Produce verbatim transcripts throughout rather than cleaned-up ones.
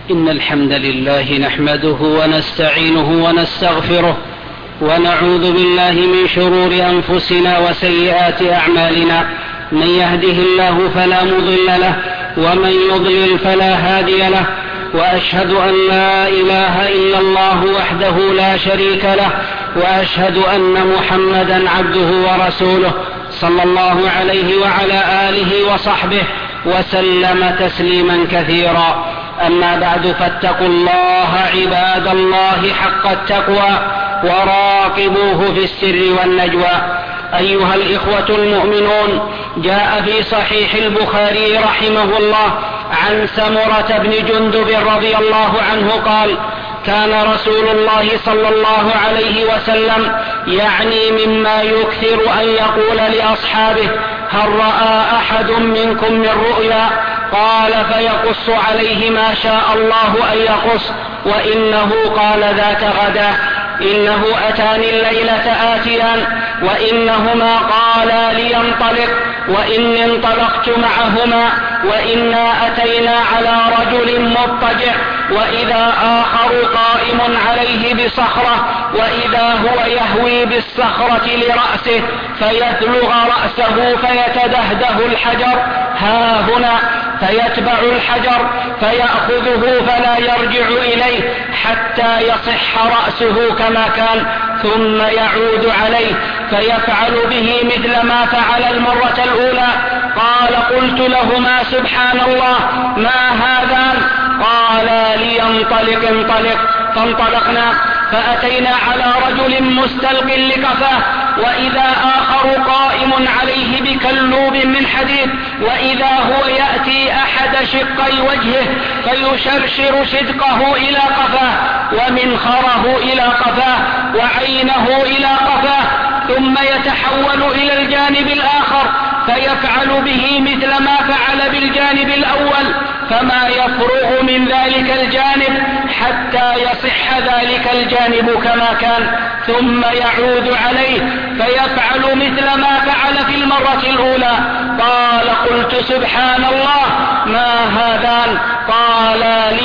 إن الحمد لله نحمده ونستعينه ونستغفره ونعوذ بالله من شرور أنفسنا وسيئات أعمالنا. من يهده الله فلا مضل له ومن يضلل فلا هادي له، وأشهد أن لا إله إلا الله وحده لا شريك له، وأشهد أن محمدا عبده ورسوله صلى الله عليه وعلى آله وصحبه وسلم تسليما كثيرا. أما بعد، فاتقوا الله عباد الله حق التقوى وراقبوه في السر والنجوى. أيها الإخوة المؤمنون، جاء في صحيح البخاري رحمه الله عن سمرة بن جندب رضي الله عنه قال: كان رسول الله صلى الله عليه وسلم يعني مما يكثر أن يقول لأصحابه: هل رأى أحد منكم من رؤيا؟ قال فيقص عليه ما شاء الله أن يقص، وإنه قال ذات غدا: إنه أتاني الليلة آتيان، وإنهما قالا لينطلق، وإني انطلقت معهما، وإنا أتينا على رجل مضطجع، وإذا آخر قائم عليه بصخرة، وإذا هو يهوي بالصخرة لرأسه فيثلغ رأسه فيتدهده الحجر ها هنا، فيتبع الحجر فيأخذه فلا يرجع إليه حتى يصح رأسه كما كان، ثم يعود عليه فيفعل به مثل ما فعل المرة الأولى. قال: قلت لهما: سبحان الله، ما هذان؟ قال: لينطلق انطلق. فانطلقنا فأتينا على رجل مستلق لكفاه، وإذا آخر قائم عليه بكلوب من حديد، وإذا هو يأتي أحد شقي وجهه فيشرشر شدقه إلى قفاه، ومنخره إلى قفاه، وعينه إلى قفاه، ثم يتحول إلى الجانب الآخر فيفعل به مثل ما فعل بالجانب الأول، فما يفرغ من ذلك الجانب حتى يصح ذلك الجانب كما كان، ثم يعود عليه فيفعل مثل ما فعل في المرة الأولى. قال: قلت سبحان الله، ما هذان؟ قال: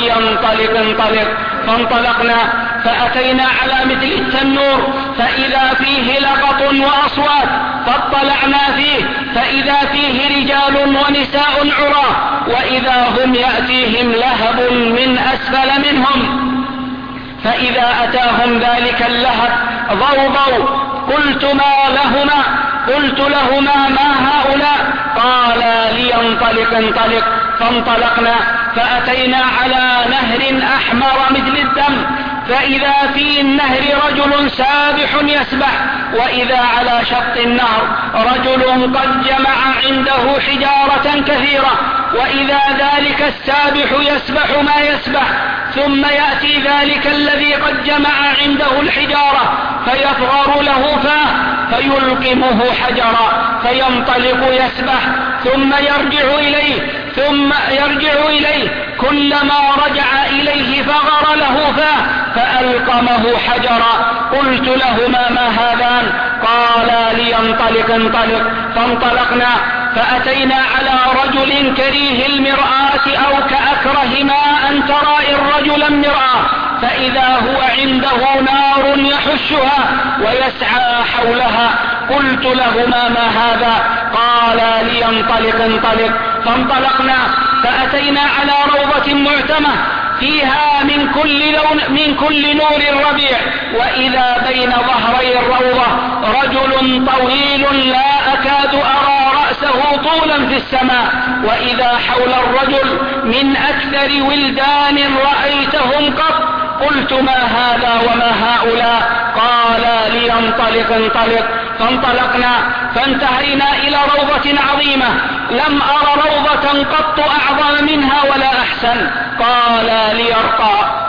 لينطلق انطلق. فانطلقنا فأتينا على مثل التنور فإذا فيه لغط وأصوات، فاطلعنا فيه فإذا فيه رجال ونساء عراه، وإذا هم يأتيهم لهب من أسفل منهم، فإذا أتاهم ذلك اللهب ضوضوا. قلت: ما لهما؟ قلت لهما: ما هؤلاء؟ قال: لينطلق انطلق. فانطلقنا فأتينا على نهر أحمر مثل الدم، فإذا في النهر رجل سابح يسبح، وإذا على شط النهر رجل قد جمع عنده حجارة كثيرة، وإذا ذلك السابح يسبح ما يسبح، ثم يأتي ذلك الذي قد جمع عنده الحجارة فيفغر له فاه فيلقمه حجرا فينطلق يسبح، ثم يرجع إليه ثم يرجع إليه كلما رجع إليه فغر له فاه فألقمه حجرا. قلت لهما: ما هذان؟ قالا: لينطلق انطلق. فانطلقنا فأتينا على رجل كريه المرآة أو كأكره ما أن ترى الرجل المرآة، فإذا هو عنده نار يحشها ويسعى حولها. قلت لهما: ما هذا؟ قالا: لينطلق انطلق. فانطلقنا فأتينا على روضة معتمة فيها من كل لون من كل نور الربيع، وإذا بين ظهري الروضة رجل طويل لا أكاد أرى رأسه طولا في السماء، وإذا حول الرجل من أكثر ولدان رأيتهم قط. قلت: ما هذا وما هؤلاء؟ قال: لينطلق انطلق. فانطلقنا فانتهينا إلى روضة عظيمة لم أر روضة قط أعظم منها ولا أحسن. قال: ليرقى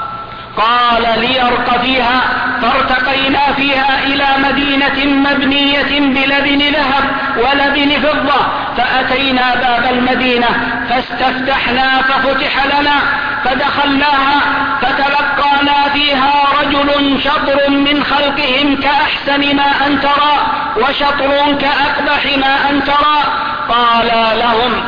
قال ليرق فيها. فارتقينا فيها إلى مدينة مبنية بلبن ذهب ولبن فضة، فأتينا باب المدينة فاستفتحنا ففتح لنا، فدخلناها فتلقانا فيها رجل شطر من خلقهم كأحسن ما أن ترى، وشطر كأقبح ما أن ترى. قال لهم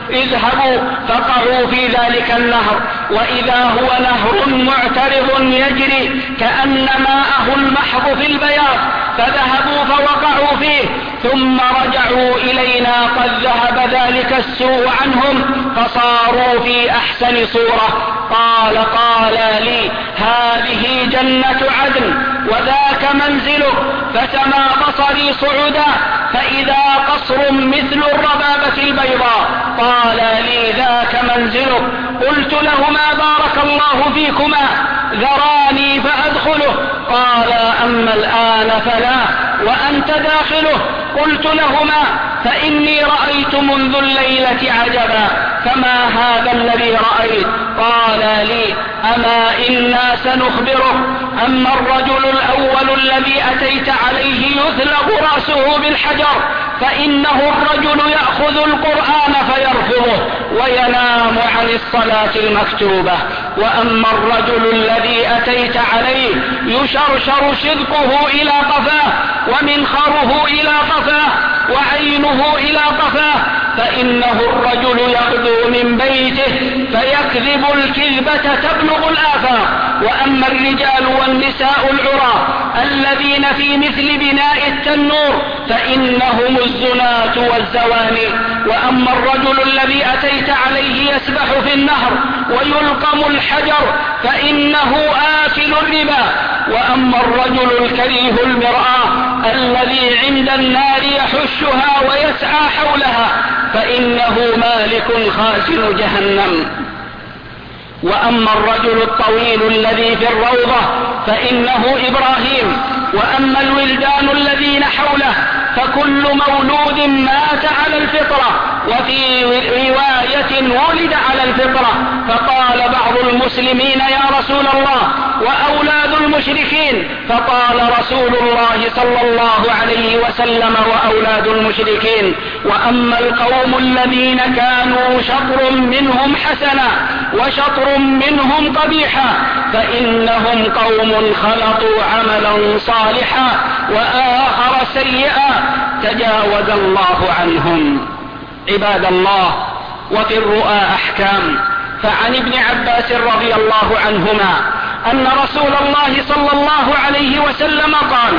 اذهبوا فقعوا في ذلك النهر، وإذا هو نهر معترض يجري كأن ماءه المحض في البياض، فذهبوا فوقعوا فيه ثم رجعوا إلينا قد ذهب ذلك السوء عنهم فصاروا في أحسن صورة. قال قال لي هذه جنة عدن وذاك منزله، فسما بصري صعدا فإذا قصر مثل الربابة البيضاء. قال لي ذاك منزله. قلت لهما بارك الله فيكما، ذراني فأدخله. قال أما الآن فلا وأنت داخله. قلت لهما فإني رأيت منذ الليلة عجبا، فما هذا الذي رأيت؟ قال لي أما إنا سنخبرك. أما الرجل الأول الذي أتيت عليه يثلق رأسه بالحجر، فإنه الرجل يأخذ القرآن فيرفضه وينام عن الصلاة المكتوبة. وأما الرجل الذي أتيت عليه يشرشر شدقه إلى قفاه ومنخره إلى قفاه وعينه إلى قفاه، فإنه الرجل يغدو من بيته فيكذب الكذبة تبلغ الآفاق. وأما الرجال والنساء العراة الذين في مثل بناء التنور فإنهم الزناة والزواني. وأما الرجل الذي أتيت عليه يسبح في النهر ويلقم الحجر فإنه آكل الربا. وأما الرجل الكريه المرآة الذي عند النار يحشها ويسعى حولها فإنه مالك خازن جهنم. وأما الرجل الطويل الذي في الروضة فإنه إبراهيم. وأما الولدان الذين حوله فكل مولود مات على الفطرة، وفي رواية ولد على الفطرة. فقال بعض المسلمين يا رسول الله وأولاد المشركين؟ فقال رسول الله صلى الله عليه وسلم وأولاد المشركين. وأما القوم الذين كانوا شطر منهم حسنا وشطر منهم قبيحا فإنهم قوم خلطوا عملا صالحا وآخر سيئا تجاوز الله عنهم. عباد الله، وفي الرؤى أحكام. فعن ابن عباس رضي الله عنهما أن رسول الله صلى الله عليه وسلم قال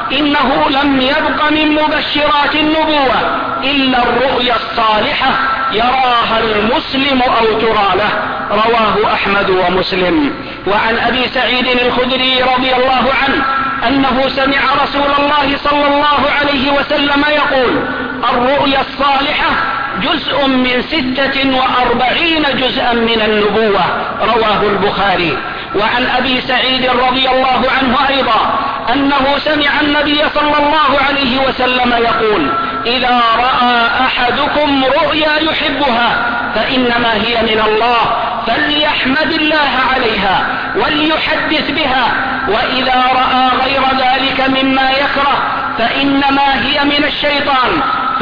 إنه لم يبق من مبشرات النبوة إلا الرؤيا الصالحة يراها المسلم أو ترى له. رواه أحمد ومسلم. وعن أبي سعيد الخدري رضي الله عنه أنه سمع رسول الله صلى الله عليه وسلم يقول الرؤيا الصالحة جزء من ستة وأربعين جزءا من النبوة. رواه البخاري. وعن أبي سعيد رضي الله عنه أيضا أنه سمع النبي صلى الله عليه وسلم يقول إذا رأى أحدكم رؤيا يحبها فإنما هي من الله فليحمد الله عليها وليحدث بها، وإذا رأى غير ذلك مما يكره فإنما هي من الشيطان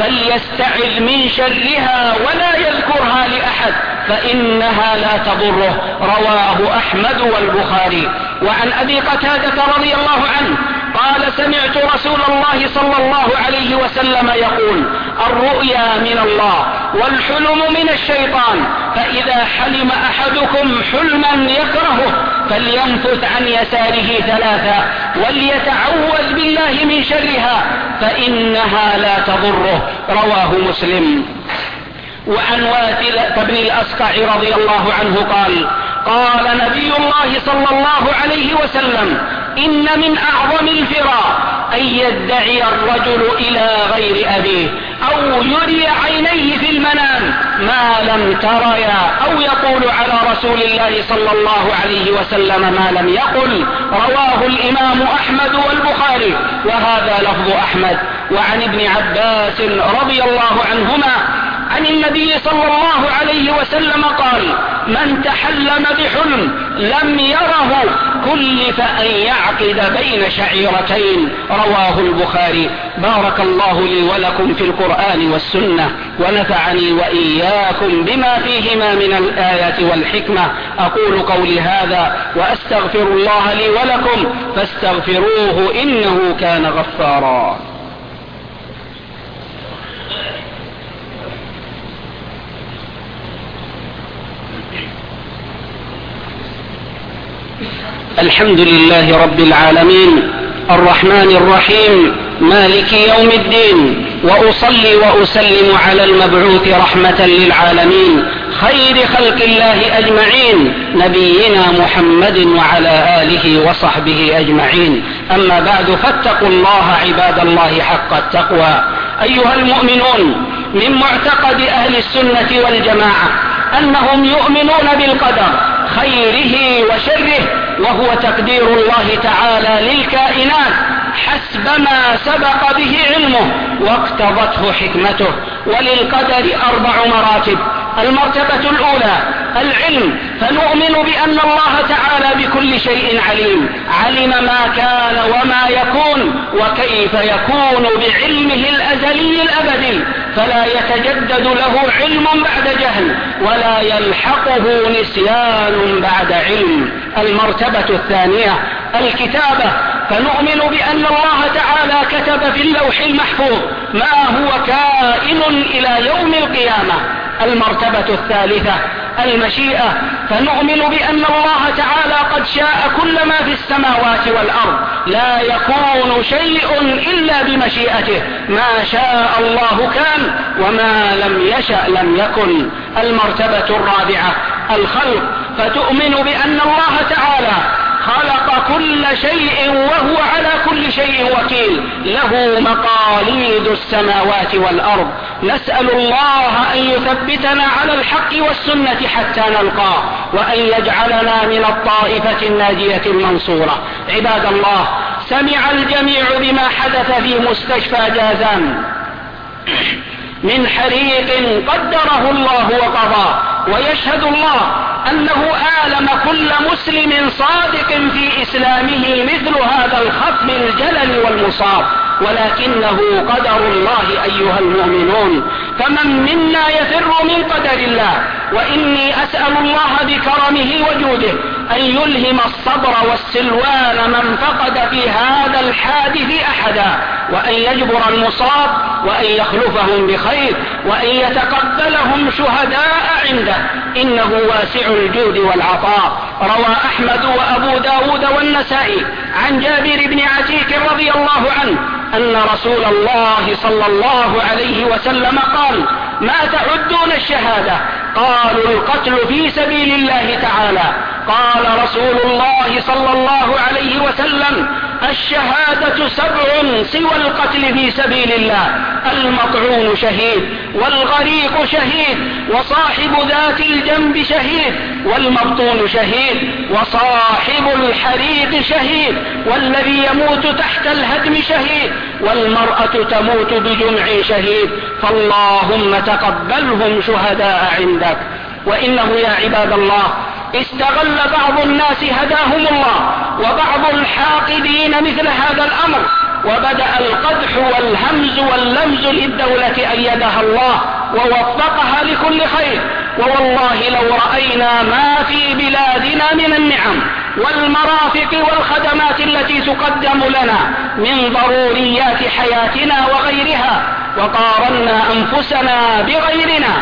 فليستعذ من شرها ولا يذكرها لأحد فإنها لا تضره. رواه أحمد والبخاري. وعن أبي قتادة رضي الله عنه قال سمعت رسول الله صلى الله عليه وسلم يقول الرؤيا من الله والحلم من الشيطان، فإذا حلم أحدكم حلما يكرهه فلينفث عن يساره ثلاثا وليتعوذ بالله من شرها فإنها لا تضره. رواه مسلم. وعن واثلة بن الأسقع رضي الله عنه قال قال نبي الله صلى الله عليه وسلم إن من أعظم الفرار أن يدعي الرجل إلى غير أبيه أو يري عينيه في المنام ما لم تريا أو يقول على رسول الله صلى الله عليه وسلم ما لم يقل. رواه الإمام أحمد والبخاري وهذا لفظ أحمد. وعن ابن عباس رضي الله عنهما عن النبي صلى الله عليه وسلم قال من تحلم بحلم لم يره كلف أن يعقد بين شعيرتين. رواه البخاري. بارك الله لي ولكم في القرآن والسنة ونفعني وإياكم بما فيهما من الآيات والحكمة. أقول قولي هذا وأستغفر الله لي ولكم فاستغفروه إنه كان غفارا. الحمد لله رب العالمين الرحمن الرحيم مالك يوم الدين، وأصلي وأسلم على المبعوث رحمة للعالمين خير خلق الله أجمعين نبينا محمد وعلى آله وصحبه أجمعين. أما بعد، فاتقوا الله عباد الله حق التقوى. أيها المؤمنون، من معتقد أهل السنة والجماعة أنهم يؤمنون بالقدر خيره وشره، وهو تقدير الله تعالى للكائنات حسب ما سبق به علمه واقتضته حكمته. وللقدر أربع مراتب. المرتبة الأولى العلم، فنؤمن بأن الله تعالى بكل شيء عليم، علم ما كان وما يكون وكيف يكون بعلمه الأزلي الأبدي، فلا يتجدد له علم بعد جهل ولا يلحقه نسيان بعد علم. المرتبة الثانية الكتابة، فنؤمن بأن الله تعالى كتب في اللوح المحفوظ ما هو كائن إلى يوم القيامة. المرتبة الثالثة المشيئة، فنؤمن بأن الله تعالى قد شاء كل ما في السماوات والأرض، لا يكون شيء إلا بمشيئته، ما شاء الله كان وما لم يشأ لم يكن. المرتبة الرابعة الخلق، فتؤمن بأن الله تعالى خلق كل شيء وهو على كل شيء وكيل، له مقاليد السماوات والأرض. نسأل الله أن يثبتنا على الحق والسنة حتى نلقاه، وأن يجعلنا من الطائفة الناجية المنصورة. عباد الله، سمع الجميع بما حدث في مستشفى جازان من حريق قدره الله وقضاه، ويشهد الله أنه آلم كل مسلم صادق في إسلامه مثل هذا الخطب الجلل والمصاب، ولكنه قدر الله أيها المؤمنون. فمن منا يفر من قدر الله؟ وإني أسأل الله بكرمه وجوده أن يلهم الصبر والسلوان من فقد في هذا الحادث أحدا، وأن يجبر المصاب، وأن يخلفهم بخير، وأن يتقبلهم شهداء عنده، إنه واسع الجود والعطاء. روى أحمد وأبو داود والنسائي عن جابر بن عتيك رضي الله عنه أن رسول الله صلى الله عليه وسلم قال: ما تعدون الشهادة؟ قالوا: القتل في سبيل الله تعالى. قال رسول الله صلى الله عليه وسلم: الشهادة سبع سوى القتل في سبيل الله، المطعون شهيد، والغريق شهيد، وصاحب ذات الجنب شهيد، والمبطون شهيد، وصاحب الحريق شهيد، والذي يموت تحت الهدم شهيد، والمرأة تموت بجمع شهيد، فاللهم تقبلهم شهداء عندك. وإنه يا عباد الله استغل بعض الناس هداهم الله وبعض الحاقدين مثل هذا الأمر، وبدأ القدح والهمز واللمز للدولة أيدها الله ووفقها لكل خير. ووالله لو رأينا ما في بلادنا من النعم والمرافق والخدمات التي تقدم لنا من ضروريات حياتنا وغيرها، وقارنا أنفسنا بغيرنا،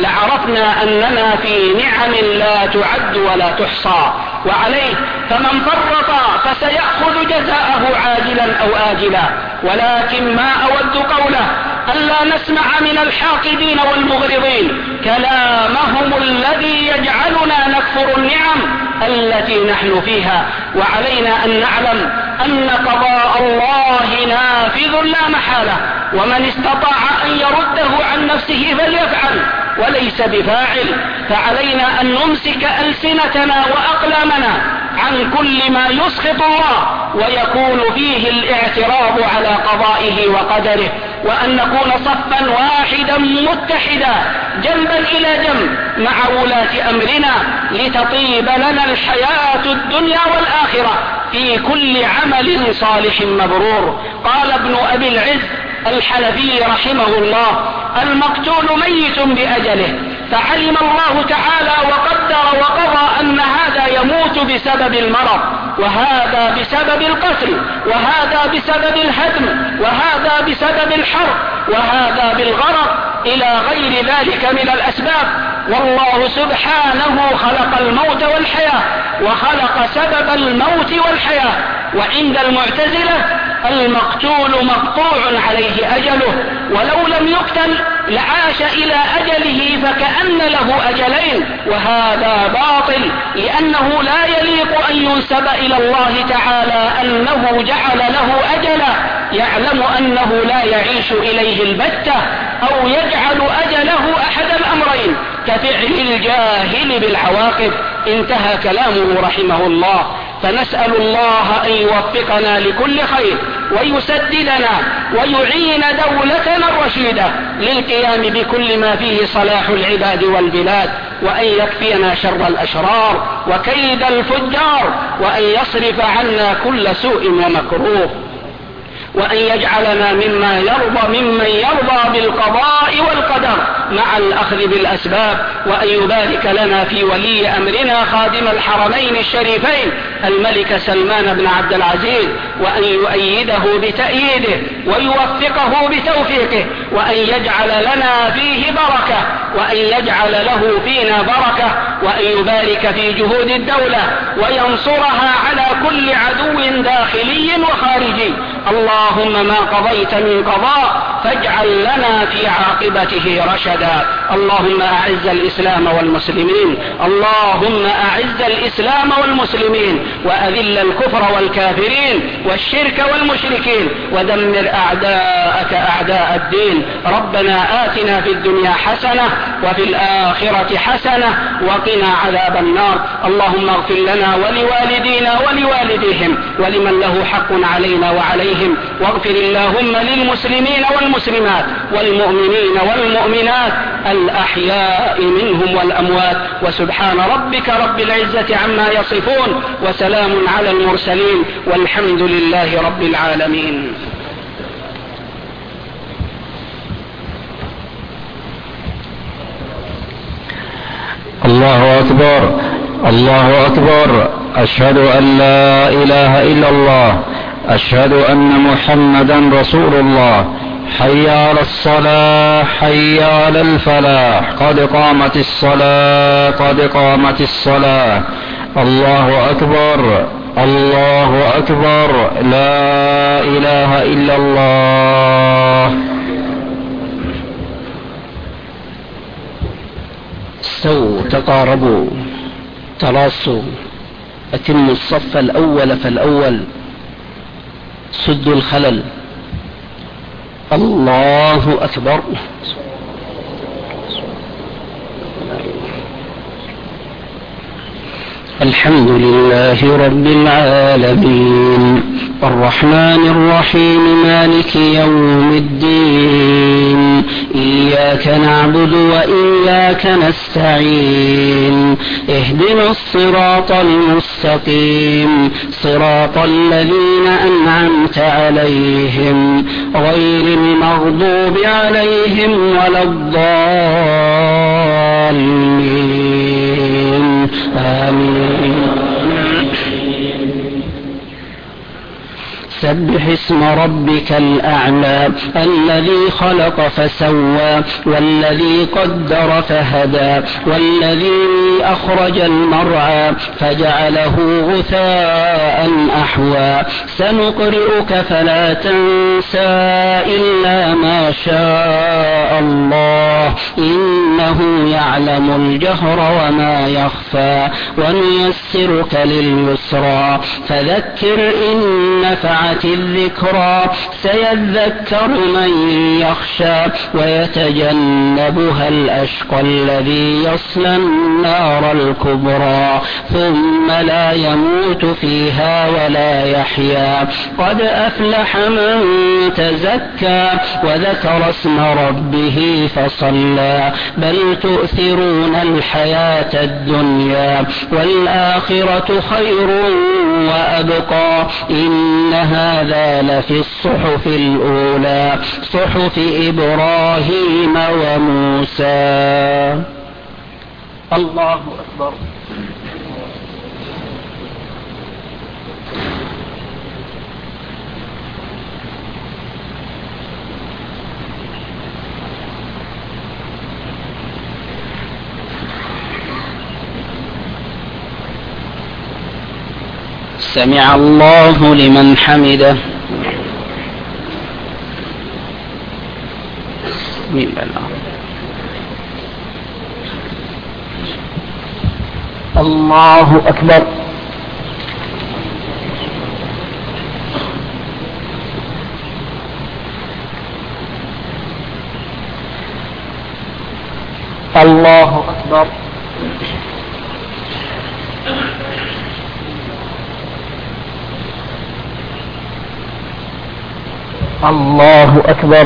لعرفنا أننا في نعم لا تعد ولا تحصى. وعليه فمن فرط فسيأخذ جزاءه عاجلا أو آجلا. ولكن ما أود قوله ألا نسمع من الحاقدين والمغرضين كلامهم الذي يجعلنا نكفر النعم التي نحن فيها. وعلينا أن نعلم أن قضاء الله نافذ لا محالة، ومن استطاع أن يرده عن نفسه فليفعل، وليس بفاعل. فعلينا أن نمسك ألسنتنا وأقلامنا عن كل ما يسخط الله ويكون فيه الاعتراض على قضائه وقدره، وأن نكون صفا واحدا متحدا جنبا إلى جنب مع ولاة أمرنا لتطيب لنا الحياة الدنيا والآخرة في كل عمل صالح مبرور. قال ابن أبي العز الحلبي رحمه الله: المقتول ميت بأجله، فعلم الله تعالى وقدر وقضى أن هذا يموت بسبب المرض، وهذا بسبب القتل، وهذا بسبب الهدم، وهذا بسبب الحرب، وهذا بالغرق، إلى غير ذلك من الأسباب. والله سبحانه خلق الموت والحياة وخلق سبب الموت والحياة. وعند المعتزلة المقتول مقطوع عليه أجله، ولو لم يقتل لعاش إلى أجله فكأن له أجلين، وهذا باطل، لأنه لا يليق أن ينسب إلى الله تعالى أنه جعل له أجلا يعلم أنه لا يعيش إليه البتة، أو يجعل أجله أحد الأمرين كفعل الجاهل بالعواقب. انتهى كلامه رحمه الله. فنسأل الله أن يوفقنا لكل خير ويسددنا ويعين دولتنا الرشيدة للقيام بكل ما فيه صلاح العباد والبلاد، وأن يكفينا شر الأشرار وكيد الفجار، وأن يصرف عنا كل سوء ومكروه، وأن يجعلنا مما يرضى ممن يرضى بالقضاء والقدر مع الأخذ بالأسباب، وأن يبارك لنا في ولي أمرنا خادم الحرمين الشريفين الملك سلمان بن عبد العزيز، وأن يؤيده بتأييده ويوفقه بتوفيقه، وأن يجعل لنا فيه بركة، وأن يجعل له فينا بركة، وأن يبارك في جهود الدولة وينصرها على كل عدو داخلي وخارجي. اللهم ما قضيت من قضاء فاجعل لنا في عاقبته رشدا. اللهم أعز الإسلام والمسلمين، اللهم أعز الإسلام والمسلمين، وأذل الكفر والكافرين والشرك والمشركين، ودمر أعداءك أعداء الدين. ربنا آتنا في الدنيا حسنة وفي الآخرة حسنة وقنا عذاب النار. اللهم اغفر لنا ولوالدينا ولوالديهم ولمن له حق علينا وعليهم، واغفر اللهم للمسلمين والمسلمات والمؤمنين والمؤمنات الأحياء منهم والأموات. وسبحان ربك رب العزة عما يصفون، وسلام على المرسلين، والحمد لله رب العالمين. الله أكبر، الله أكبر. أشهد أن لا إله إلا الله، أشهد أن محمدا رسول الله. حي على الصلاة، حي على الفلاح، قد قامت الصلاة، قد قامت الصلاة. الله أكبر، الله أكبر، لا إله إلا الله. استووا، تقاربوا، تراصوا، أتموا الصف الأول فالأول، سدوا الخلل. الله أكبر. الحمد لله رب العالمين، الرحمن الرحيم، مالك يوم الدين، إياك نعبد وإياك نستعين، اهدنا الصراط المستقيم، صراط الذين أنعمت عليهم غير المغضوب عليهم ولا الضالين، آمين. سبح اسم ربك الأعلى الذي خلق فسوى والذي قدر فهدى والذي أخرج المرعى فجعله غثاء أحوى. سنقرئك فلا تنسى إلا ما شاء الله، إنه يعلم الجهر وما يخفى. ونيسرك لليسرى فذكر إن نفعت الذكرى، سيذكر من يخشى ويتجنبها الأشقى الذي يصلى النار الكبرى، ثم لا يموت فيها ولا يحيا. قد أفلح من تزكى وذكر اسم ربه فصلى، بل تؤثرون الحياة الدنيا والآخرة خير وأبقى. إن هذا لفي الصحف الأولى، صحف إبراهيم وموسى. الله أكبر. سمع الله لمن حمده. الله أكبر. الله أكبر. الله أكبر.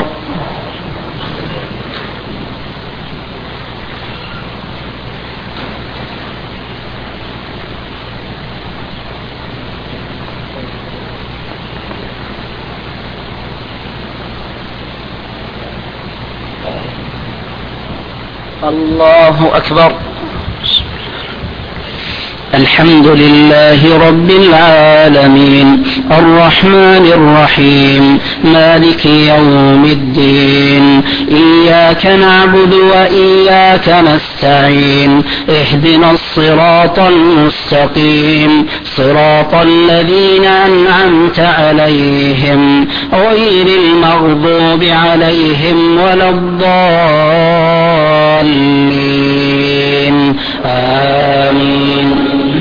الله أكبر. الحمد لله رب العالمين الرحمن الرحيم مالك يوم الدين إياك نعبد وإياك نستعين اهدنا الصراط المستقيم صراط الذين أنعمت عليهم غير المغضوب عليهم ولا الضالين آمين.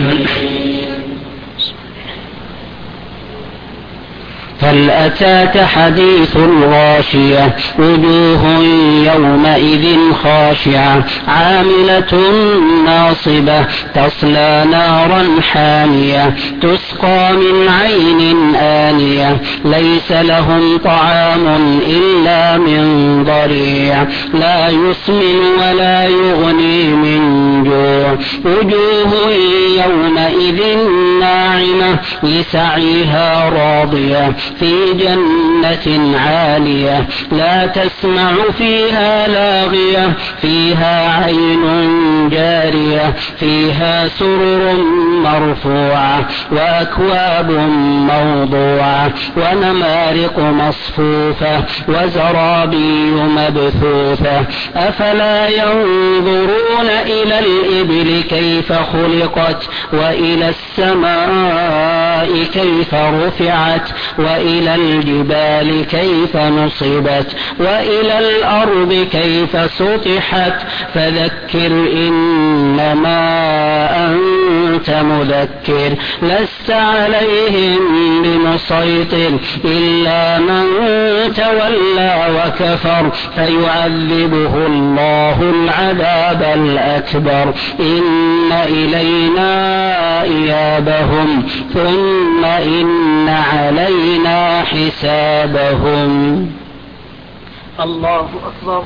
هل أتاك حديث الغاشية وجوه يومئذ خاشعة عاملة ناصبة تصلى نارا حامية تسقى من عين آنية ليس لهم طعام إلا من ضريع لا يسمن ولا يغني من جوع وجوه يومئذ ناعمة لسعيها راضية في جنة عالية لا تسمع فيها لاغية فيها عين جارية فيها سرر مرفوعة وأكواب موضوعة ونمارق مصفوفة وزرابي مبثوثة أفلا ينظرون إلى الإبل كيف خلقت وإلى السماء كيف رفعت وإلى الجبال كيف نصبت وإلى الأرض كيف سطحت فذكر إنما أنت مذكر لست عليهم بمسيطر إلا من تولى وكفر فيعذبه الله العذاب الأكبر إن إلينا إيابهم ثم إن علينا حسابهم. الله أكبر.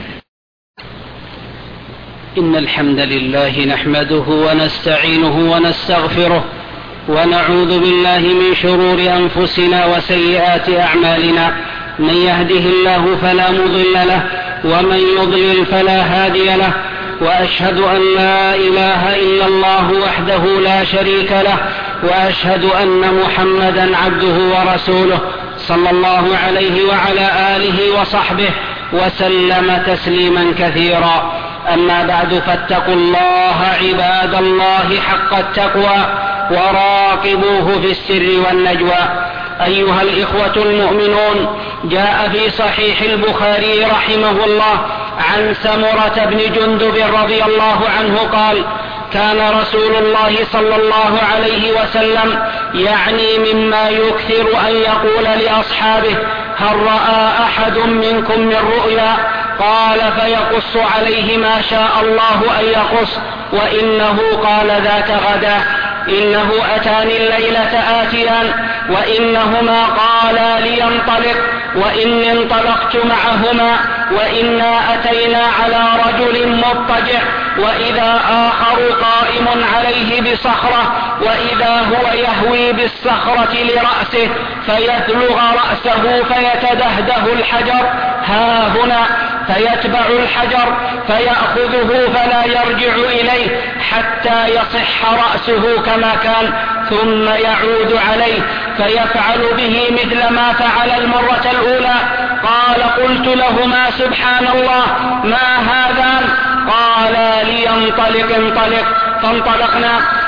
إن الحمد لله نحمده ونستعينه ونستغفره ونعوذ بالله من شرور أنفسنا وسيئات أعمالنا من يهده الله فلا مضل له ومن يضلل فلا هادي له وأشهد أن لا إله إلا الله وحده لا شريك له وأشهد أن محمدا عبده ورسوله صلى الله عليه وعلى آله وصحبه وسلم تسليما كثيرا. أما بعد فاتقوا الله عباد الله حق التقوى وراقبوه في السر والنجوى. أيها الإخوة المؤمنون جاء في صحيح البخاري رحمه الله عن سمرة بن جندب رضي الله عنه قال كان رسول الله صلى الله عليه وسلم يعني مما يكثر أن يقول لأصحابه هل رأى أحد منكم من رؤيا قال فيقص عليه ما شاء الله أن يقص وإنه قال ذات غدا إنه أتاني الليلة آتيان وإنهما قالا لينطلق وإني انطلقت معهما وإنا أتينا على رجل مضطجع وإذا آخر قائم عليه بصخرة وإذا هو يهوي بالصخرة لرأسه فيثلغ رأسه فيتدهده الحجر ها هنا فيتبع الحجر فيأخذه فلا يرجع إليه حتى يصح رأسه كما كان ثم يعود عليه فيفعل به مثل ما فعل المرة الأولى. قال قلت لهما سبحان الله ما هذان قال لينطلق انطلق فانطلقنا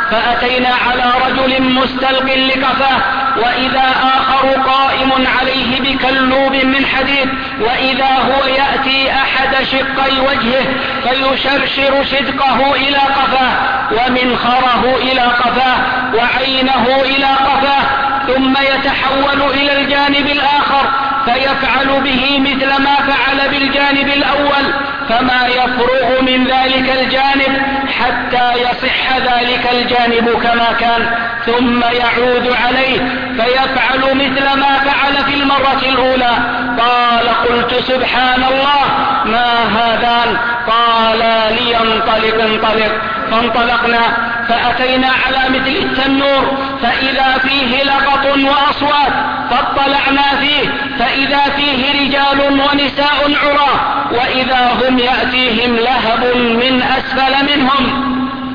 فأتينا على رجل مستلق لقفاه، وإذا آخر قائم عليه بكلوب من حديد، وإذا هو يأتي أحد شقي وجهه فيشرشر شدقه إلى قفاه، ومنخره إلى قفاه، وعينه إلى قفاه، ثم يتحول إلى الجانب الآخر فيفعل به مثل ما فعل بالجانب الأول، فما يفرغ من ذلك الجانب حتى يصح ذلك الجانب كما كان، ثم يعود عليه فيفعل مثل ما فعل في المرة الأولى. قال: قلت: سبحان الله، ما هذان؟ قال: لينطلق انطلق. فانطلقنا فأتينا على مثل التنور فإذا فيه لغط وأصوات، فاطلعنا فيه فإذا فيه رجال ونساء عراه، وإذا هم يأتيهم لهب من أسفل منهم،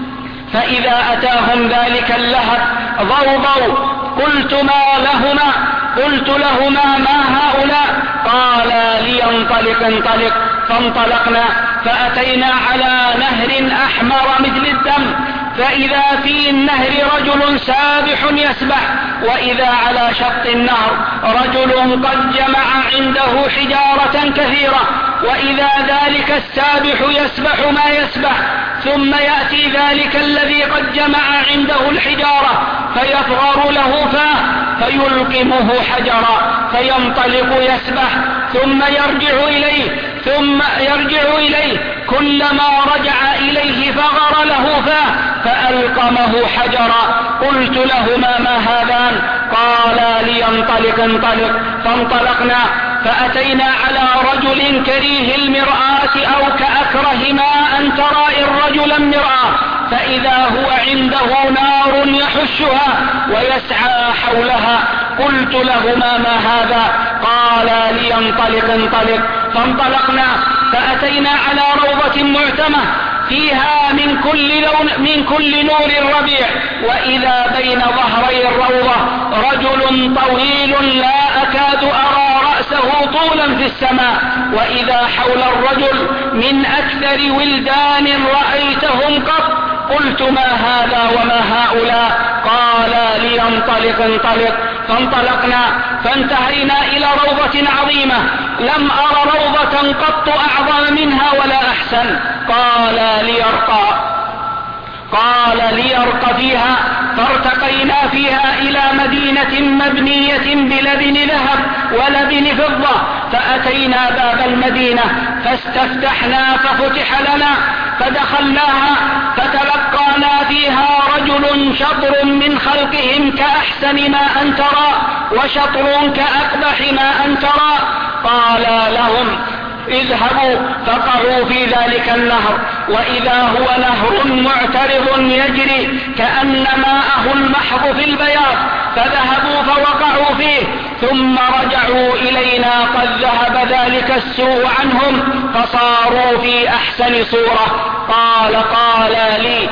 فإذا أتاهم ذلك اللهب ضوضوا. قلت: ما لهما؟ قلت لهما: ما هؤلاء؟ قال: لينطلق انطلق. فانطلقنا فأتينا على نهر أحمر مثل الدم، فإذا في النهر رجل سابح يسبح، وإذا على شط النهر رجل قد جمع عنده حجارة كثيرة، وإذا ذلك السابح يسبح ما يسبح، ثم يأتي ذلك الذي قد جمع عنده الحجارة فيفغر له فاه فيلقمه حجرا فينطلق يسبح، ثم يرجع إليه ثم يرجع إليه كلما رجع إليه فغر له فاه فألقمه حجرا. قلت لهما: ما هذان؟ قالا: لينطلق انطلق. فانطلقنا فأتينا على رجل كريه المرآة أو كأكره ما أن ترى الرجل المرآة، فإذا هو عنده نار يحشها ويسعى حولها. قلت لهما: ما هذا؟ قالا: لينطلق انطلق. فانطلقنا فأتينا على روضة معتمة فيها من كل لون من كل نور الربيع، وإذا بين ظهري الروضة رجل طويل لا أكاد أرى رأسه طولا في السماء، وإذا حول الرجل من أكثر ولدان رأيتهم قط. قلت: ما هذا وما هؤلاء؟ قال: لينطلق انطلق. فانطلقنا فانتهينا إلى روضة عظيمة لم أر روضة قط أعظم منها ولا أحسن. قال: ليرقى قال ليرق فيها. فارتقينا فيها إلى مدينة مبنية بلبن ذهب ولبن فضة، فأتينا باب المدينة فاستفتحنا ففتح لنا، فدخلناها فتلقانا فيها رجل شطر من خلقهم كأحسن ما أن ترى، وشطر كأقبح ما أن ترى. قال لهم: اذهبوا فقعوا في ذلك النهر، وإذا هو نهر معترض يجري كأن ماءه المحض في البياض، فذهبوا فوقعوا فيه، ثم رجعوا إلينا قد ذهب ذلك السوء عنهم فصاروا في أحسن صورة. قال قال لي: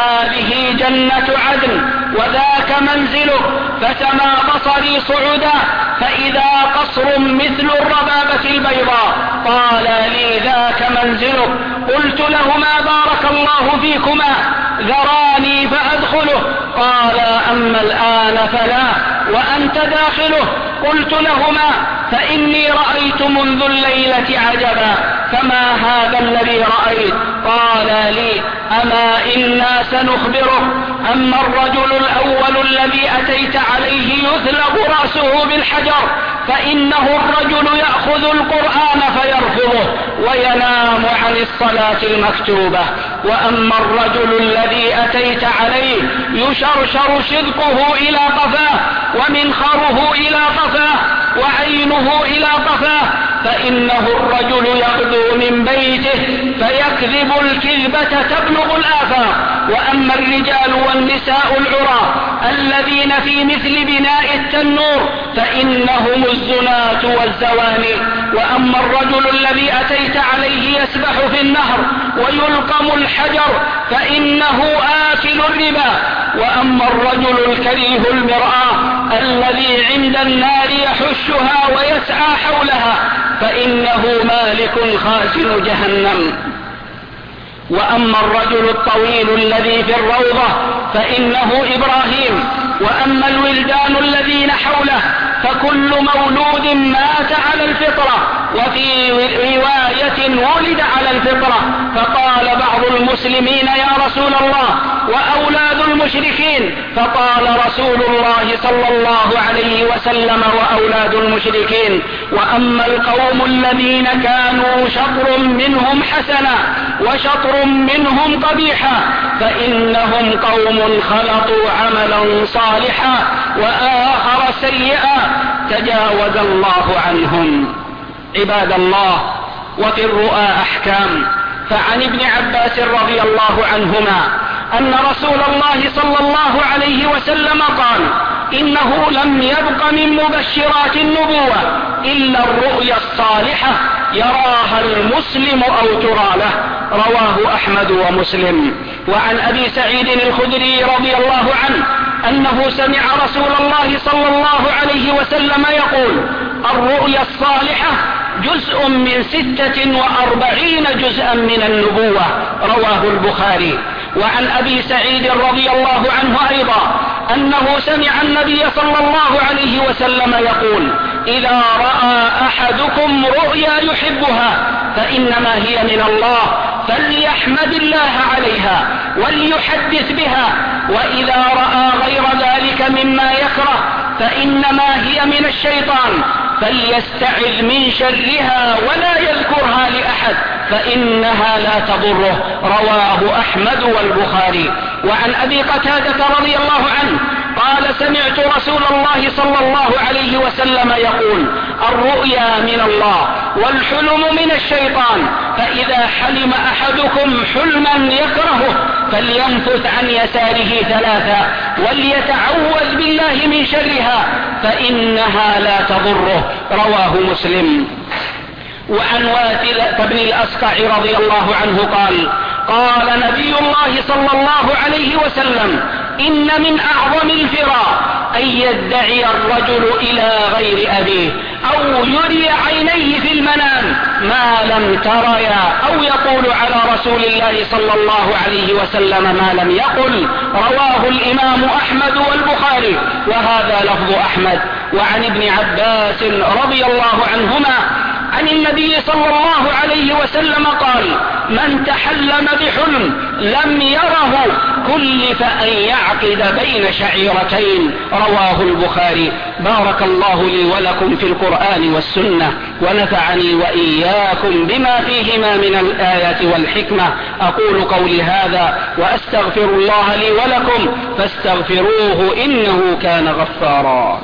هذه جنة عدن وذاك منزله. فسما بصري صعدا فإذا قصر مثل الربابة البيضاء. قال لي: ذاك منزله. قلت لهما: بارك الله فيكما، ذراني فأدخله. قال: أما الآن فلا، وأنت داخله. قلت لهما: فإني رأيت منذ الليلة عجبا، فما هذا الذي رأيت؟ قال لي: أما إنا سنخبرك. أما الرجل الأول الذي أتيت عليه يثلب رأسه بالحجر، فإنه الرجل يأخذ القرآن فيرفضه وينام عن الصلاة المكتوبة. وأما الرجل الذي أتيت عليه يشرشر شدقه إلى قفاه، ومنخره إلى قفاه، وعينه إلى قفاه، فإنه الرجل يغدو من بيته فيكذب الكذبة تبلغ الآفاق. وأما الرجال والنساء العراة الذين في مثل بناء التنور فإنهم الزناة والزواني. وأما الرجل الذي أتيت عليه يسبح في النهر ويلقم الحجر فإنه آكل الربا. وأما الرجل الكريه المرآة الذي عند النار يحشها ويسعى حولها فإنه مالك خازن جهنم. وأما الرجل الطويل الذي في الروضة فإنه إبراهيم، وأما الولدان الذين حوله فكل مولود مات على الفطرة، وفي رواية ولد على الفطرة. فقال بعض المسلمين يا رسول الله وأولاد المشركين؟ فقال رسول الله صلى الله عليه وسلم وأولاد المشركين. وأما القوم الذين كانوا شطر منهم حسنا وشطر منهم قبيحا فإنهم قوم خلطوا عملا صالحا وآخر سيئا تجاوز الله عنهم. عباد الله، وفي الرؤى أحكام. فعن ابن عباس رضي الله عنهما أن رسول الله صلى الله عليه وسلم قال: إنه لم يبق من مبشرات النبوة إلا الرؤيا الصالحة يراها المسلم أو ترى له. رواه أحمد ومسلم. وعن أبي سعيد الخدري رضي الله عنه أنه سمع رسول الله صلى الله عليه وسلم يقول: الرؤيا الصالحة جزء من ستة وأربعين جزءا من النبوة. رواه البخاري. وعن أبي سعيد رضي الله عنه أيضا أنه سمع النبي صلى الله عليه وسلم يقول: إذا رأى أحدكم رؤيا يحبها فإنما هي من الله فليحمد الله عليها وليحدث بها، وإذا رأى غير ذلك مما يكره فإنما هي من الشيطان فليستعذ من شرها ولا يذكرها لأحد فإنها لا تضره. رواه أحمد والبخاري. وعن أبي قتادة رضي الله عنه قال: سمعت رسول الله صلى الله عليه وسلم يقول: الرؤيا من الله والحلم من الشيطان، فإذا حلم أحدكم حلما يكرهه فلينفث عن يساره ثلاثا وليتعوذ بالله من شرها فإنها لا تضره. رواه مسلم. وعن واثلة بن الأسقع رضي الله عنه قال: قال نبي الله صلى الله عليه وسلم: إن من أعظم الفراء أن يدعي الرجل إلى غير أبيه أو يري عينيه في المنام ما لم تريا، أو يقول على رسول الله صلى الله عليه وسلم ما لم يقل. رواه الإمام أحمد والبخاري، وهذا لفظ أحمد. وعن ابن عباس رضي الله عنهما عن النبي صلى الله عليه وسلم قال: من تحلم بحلم لم يره كلف أن يعقد بين شعيرتين. رواه البخاري. بارك الله لي ولكم في القرآن والسنة، ونفعني وإياكم بما فيهما من الآيات والحكمة. أقول قولي هذا وأستغفر الله لي ولكم فاستغفروه إنه كان غفارا.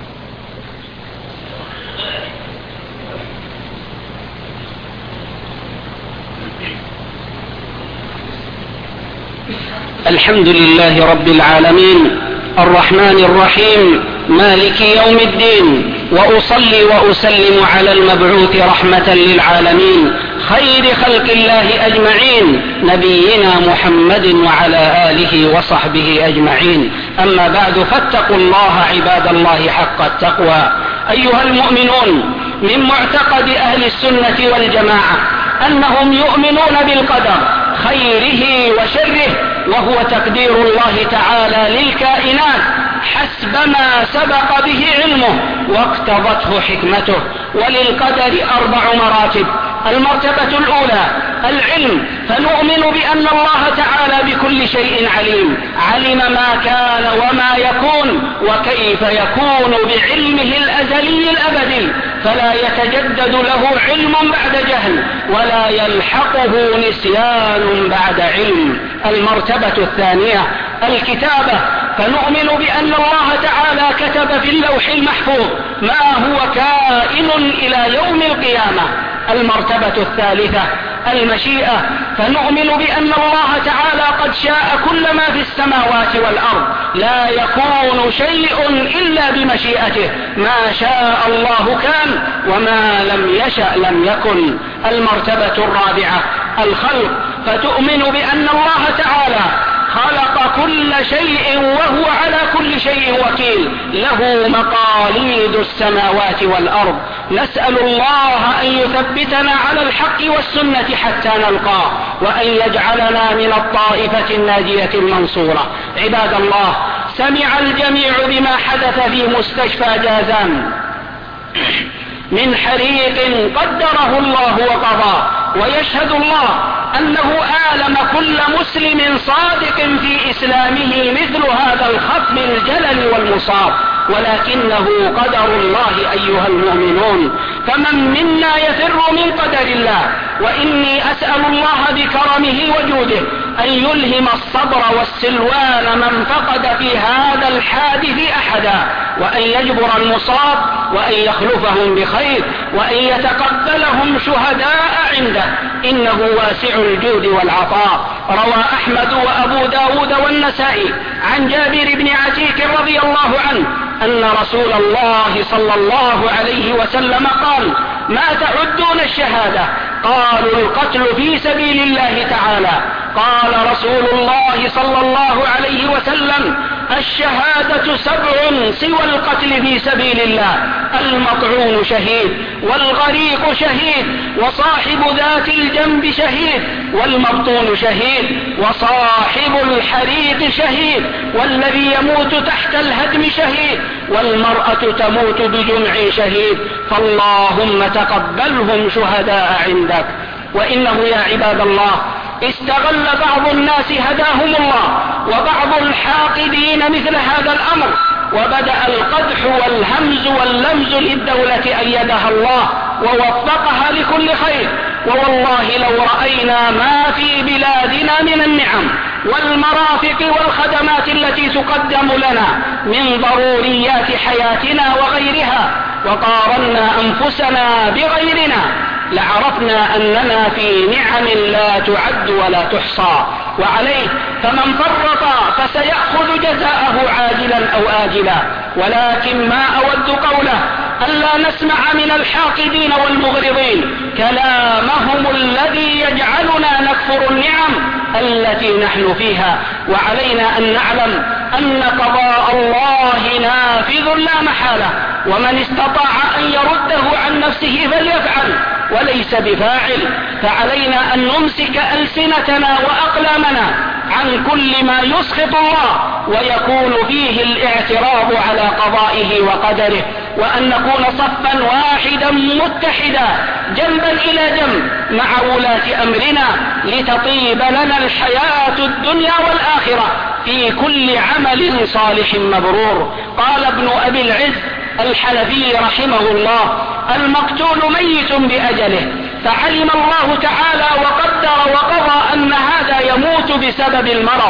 الحمد لله رب العالمين الرحمن الرحيم مالك يوم الدين، وأصلي وأسلم على المبعوث رحمة للعالمين خير خلق الله أجمعين نبينا محمد وعلى آله وصحبه أجمعين. أما بعد، فاتقوا الله عباد الله حق التقوى. أيها المؤمنون، من معتقد أهل السنة والجماعة أنهم يؤمنون بالقدر خيره وشره، وهو تقدير الله تعالى للكائنات حسب ما سبق به علمه واقتضته حكمته. وللقدر أربع مراتب. المرتبة الأولى العلم، فنؤمن بأن الله تعالى بكل شيء عليم، علم ما كان وما يكون وكيف يكون بعلمه الأزلي الأبدي، فلا يتجدد له علم بعد جهل ولا يلحقه نسيان بعد علم. المرتبة الثانية الكتابة، فنؤمن بأن الله تعالى كتب في اللوح المحفوظ ما هو كائن إلى يوم القيامة. المرتبة الثالثة المشيئة، فنؤمن بأن الله تعالى قد شاء كل ما في السماوات والأرض، لا يكون شيء إلا بمشيئته، ما شاء الله كان وما لم يشأ لم يكن. المرتبة الرابعة الخلق، فتؤمن بأن الله تعالى خلق كل شيء وهو على كل شيء وكيل، له مقاليد السماوات والأرض. نسأل الله أن يثبتنا على الحق والسنة حتى نلقاه، وأن يجعلنا من الطائفة الناجية المنصورة. عباد الله، سمع الجميع بما حدث في مستشفى جازان من حريق قدره الله وقضاه، ويشهد الله أنه آلم كل مسلم صادق في إسلامه مثل هذا الخطب الجلل والمصاب، ولكنه قدر الله أيها المؤمنون، فمن منا يفر من قدر الله؟ وإني أسأل الله بكرمه وجوده أن يلهم الصبر والسلوان من فقد في هذا الحادث أحدا، وأن يجبر المصاب، وأن يخلفهم بخير، وأن يتقبلهم شهداء عنده، إنه واسع الجود والعطاء. روى أحمد وأبو داود والنسائي عن جابر بن عتيك رضي الله عنه أن رسول الله صلى الله عليه وسلم قال: ما تعدون الشهادة؟ قالوا: القتل في سبيل الله تعالى. قال رسول الله صلى الله عليه وسلم: الشهادة سبع سوى القتل في سبيل الله: المطعون شهيد، والغريق شهيد، وصاحب ذات الجنب شهيد، والمبطون شهيد، وصاحب الحريق شهيد، والذي يموت تحت الهدم شهيد، والمرأة تموت بجمع شهيد، فاللهم تقبلهم شهداء عندك. وإنه يا عباد الله استغل بعض الناس هداهم الله وبعض الحاقدين مثل هذا الأمر، وبدأ القدح والهمز واللمز للدولة أيدها الله ووفقها لكل خير. ووالله لو رأينا ما في بلادنا من النعم والمرافق والخدمات التي تقدم لنا من ضروريات حياتنا وغيرها، وقارنا أنفسنا بغيرنا، لعرفنا أننا في نعم لا تعد ولا تحصى. وعليه فمن فرط فسيأخذ جزاءه عاجلا أو آجلا. ولكن ما أود قوله ألا نسمع من الحاقدين والمغرضين كلامهم الذي يجعلنا نكفر النعم التي نحن فيها. وعلينا أن نعلم أن قضاء الله نافذ لا محالة، ومن استطاع أن يرده عن نفسه فليفعل، وليس بفاعل. فعلينا أن نمسك ألسنتنا وأقلامنا عن كل ما يسخط الله ويكون فيه الاعتراض على قضائه وقدره، وأن نكون صفا واحدا متحدا جنبا إلى جنب مع ولاة أمرنا لتطيب لنا الحياة الدنيا والآخرة في كل عمل صالح مبرور. قال ابن أبي العز الحنفي رحمه الله: المقتول ميت بأجله، فعلم الله تعالى وقدر وقضى أن هذا يموت بسبب المرض،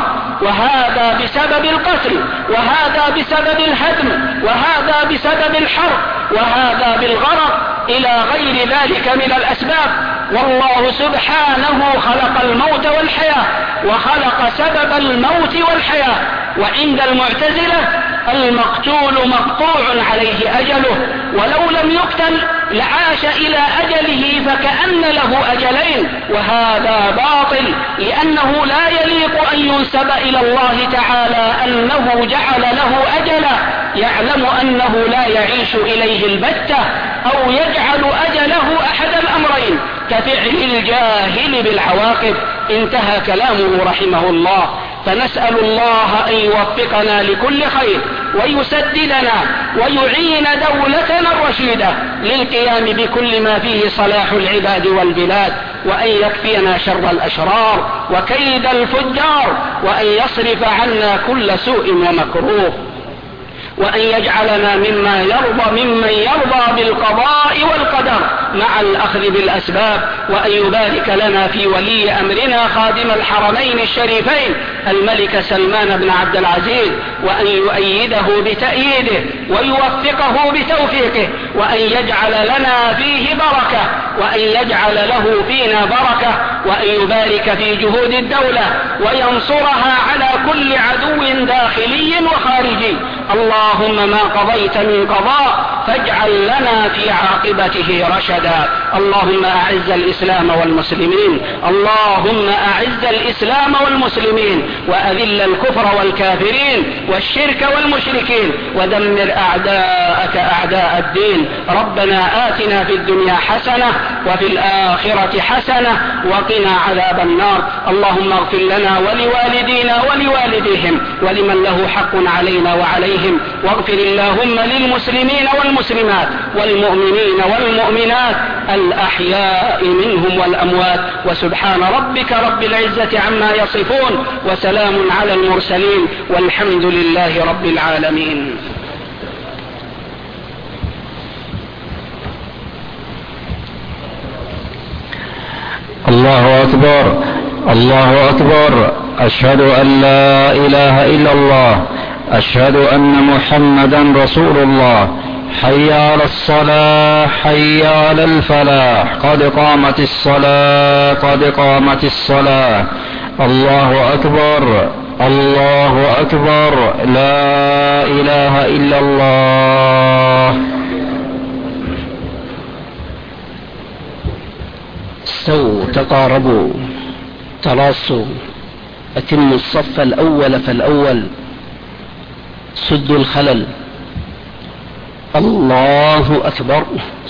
وهذا بسبب القتل، وهذا بسبب الهدم، وهذا بسبب الحرب، وهذا بالغرق، إلى غير ذلك من الأسباب. والله سبحانه خلق الموت والحياة، وخلق سبب الموت والحياة. وعند المعتزلة المقتول مقطوع عليه أجله، ولو لم يقتل لعاش إلى أجله فكأن له أجلين، وهذا باطل، لأنه لا يليق أن ينسب إلى الله تعالى أنه جعل له أجلا يعلم أنه لا يعيش إليه البتة، أو يجعل أجله أحد الأمرين كفعل الجاهل بالعواقب. انتهى كلامه رحمه الله. فنسأل الله أن يوفقنا لكل خير، ويسددنا ويعين دولتنا الرشيدة للقيام بكل ما فيه صلاح العباد والبلاد، وأن يكفينا شر الأشرار وكيد الفجار، وأن يصرف عنا كل سوء ومكروه، وأن يجعلنا مما يرضى ممن يرضى بالقضاء والقدر مع الأخذ بالأسباب، وأن يبارك لنا في ولي أمرنا خادم الحرمين الشريفين الملك سلمان بن عبد العزيز، وأن يؤيده بتأييده ويوفقه بتوفيقه، وأن يجعل لنا فيه بركة، وأن يجعل له فينا بركة، وأن يبارك في جهود الدولة وينصرها على كل عدو داخلي وخارجي. اللهم ما قضيت من قضاء فاجعل لنا في عاقبته رشدا. اللهم أعز الإسلام والمسلمين، اللهم أعز الإسلام والمسلمين، وأذل الكفر والكافرين والشرك والمشركين، ودمر أعداءك أعداء الدين. ربنا آتنا في الدنيا حسنة وفي الآخرة حسنة وقنا عذاب النار. اللهم اغفر لنا ولوالدينا ولوالديهم ولمن له حق علينا وعليهم، واغفر اللهم للمسلمين والمسلمات والمؤمنين والمؤمنات الأحياء منهم والأموات. وسبحان ربك رب العزة عما يصفون، وسلام على المرسلين، والحمد لله رب العالمين. الله أكبر، الله أكبر. أشهد أن لا إله إلا الله، أشهد أن محمدا رسول الله. حي على الصلاة، حي على الفلاح، قد قامت الصلاة، قد قامت الصلاة. الله أكبر، الله أكبر، لا إله إلا الله. استووا، تقاربوا، تراصوا، أتموا الصف الأول فالأول، سدوا الخلل. الله أكبر.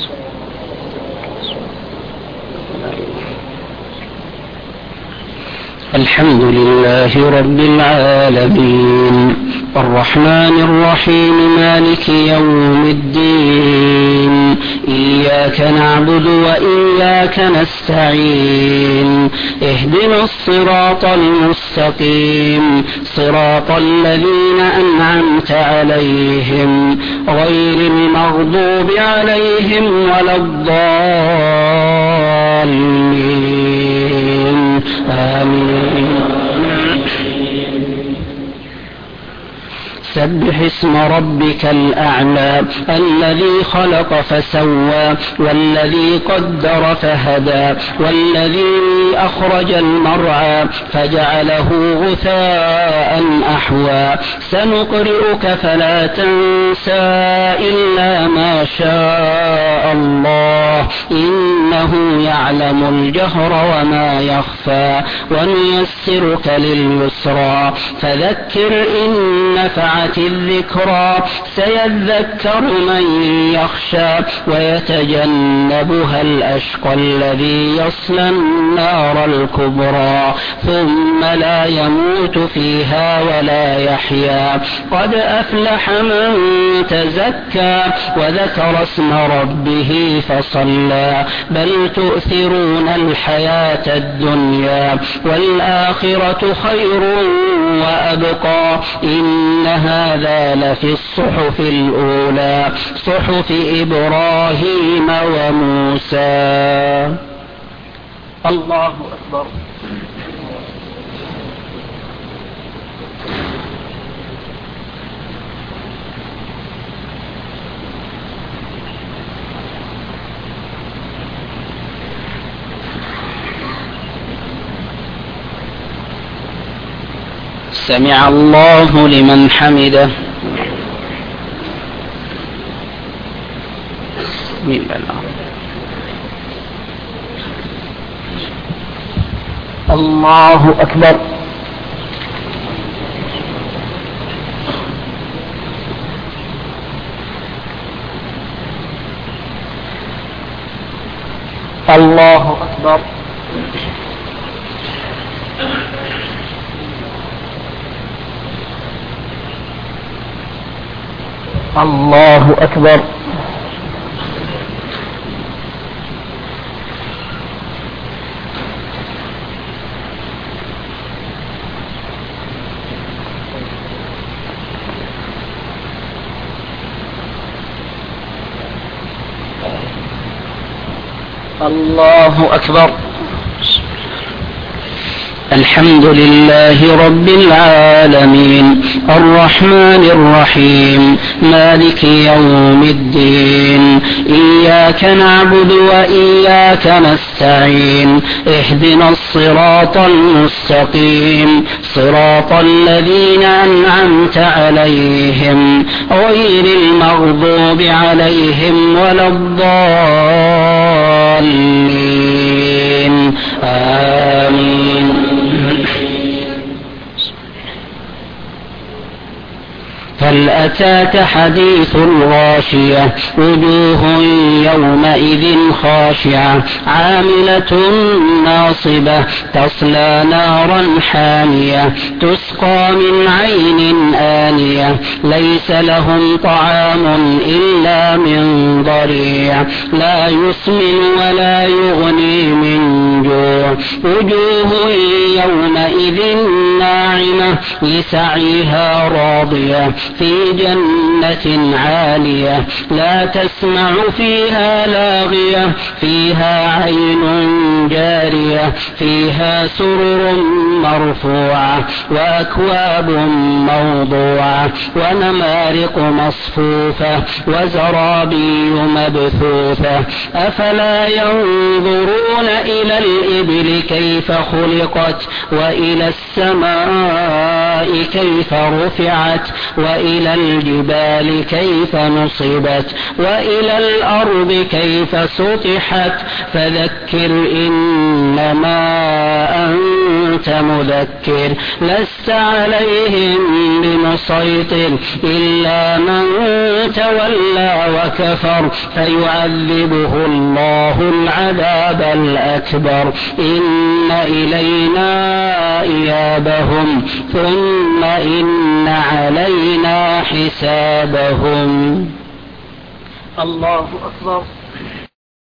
الحمد لله رب العالمين، الرحمن الرحيم، مالك يوم الدين. إياك نعبد وإياك نستعين، اهدنا الصراط المستقيم، صراط الذين أنعمت عليهم غير المغضوب عليهم ولا الضالين. آمين. سبح اسم ربك الأعلى، الذي خلق فسوى، والذي قدر فهدى، والذي أخرج المرعى فجعله غثاء أحوى. سنقرئك فلا تنسى إلا ما شاء الله، إنه يعلم الجهر وما يخفى. ونيسرك لليسرى، فذكر إن نفعت الذكرى. سيذكر من يخشى، ويتجنبها الأشقى الذي يصلى النار الكبرى، ثم لا يموت فيها ولا يحيا. قد أفلح من تزكى، وذكر اسم ربه فصلى. بل تؤثرون الحياة الدنيا، والآخرة خير وأبقى. إن هذا لفي الصحف الأولى، صحف إبراهيم وموسى. الله أكبر. سمع الله لمن حمده. الله أكبر. الله أكبر. الله أكبر. الله أكبر. الحمد لله رب العالمين، الرحمن الرحيم، مالك يوم الدين. إياك نعبد وإياك نستعين، اهدنا الصراط الصراط المستقيم صراط الذين أنعمت عليهم غير المغضوب عليهم ولا الضالين آمين. هل أتاك حديث الغاشية وجوه يومئذ خاشعة عاملة ناصبة تصلى نارا حامية تسقى من عين آنية ليس لهم طعام إلا من ضريع لا يسمن ولا يغني من جوع وجوه يومئذ ناعمة لسعيها راضية في جنة عالية لا تسمع فيها لاغية فيها عين جارية فيها سرر مرفوعة وأكواب موضوعة ونمارق مصفوفة وزرابي مبثوثة أفلا ينظرون إلى الإبل كيف خلقت وإلى السماء كيف رفعت وإلى الجبال كيف نصبت وإلى الأرض كيف سطحت فذكر إنما أنت مذكر لست عليهم بمسيطر إلا من تولى وكفر فيعذبه الله العذاب الأكبر إن إلينا إيابهم ثم إن علينا حسابهم. الله أكبر.